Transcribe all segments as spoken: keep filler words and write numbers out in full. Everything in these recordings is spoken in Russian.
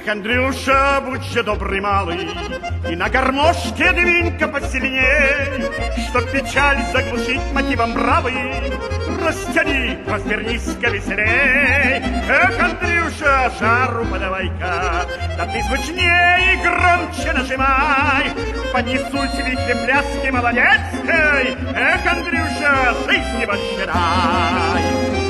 Эх, Андрюша, будь же добрый малый, и на гармошке двинь-ка посильней, чтоб печаль заглушить мотивом бравый. Растяни, развернись-ка веселей. Эх, Андрюша, жару подавай-ка, да ты звучнее и громче нажимай. Поднесусь вихре пляски молодецкой. Эх, Андрюша, жизни больше дай.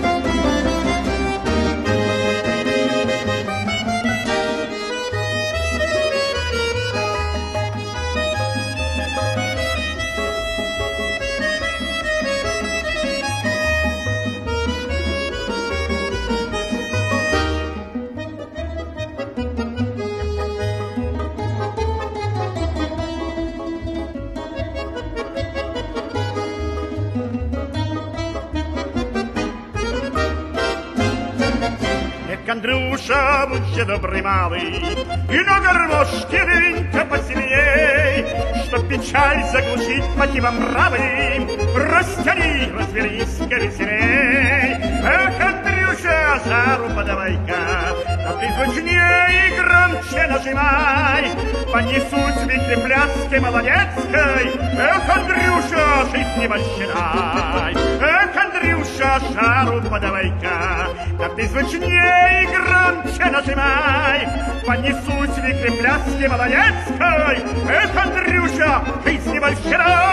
Андрюша, будь же добрый малый, и на гармошке двинь-ка посильней, чтоб печаль заглушить мотивом бравым. Растяни, развернись-ка веселей. Эх, Андрюша, жару подавай-ка, да ты звучнее и громче нажимай. Понесусь в вихре пляски молодецкой. Эх, Андрюша, жизни больше дай. Эх, Андрюша, жару подавай-ка, да ты звучнее и громче нажимай. Понесусь в вихре пляски молодецкой. Эх, Андрюша, жизни больше дай.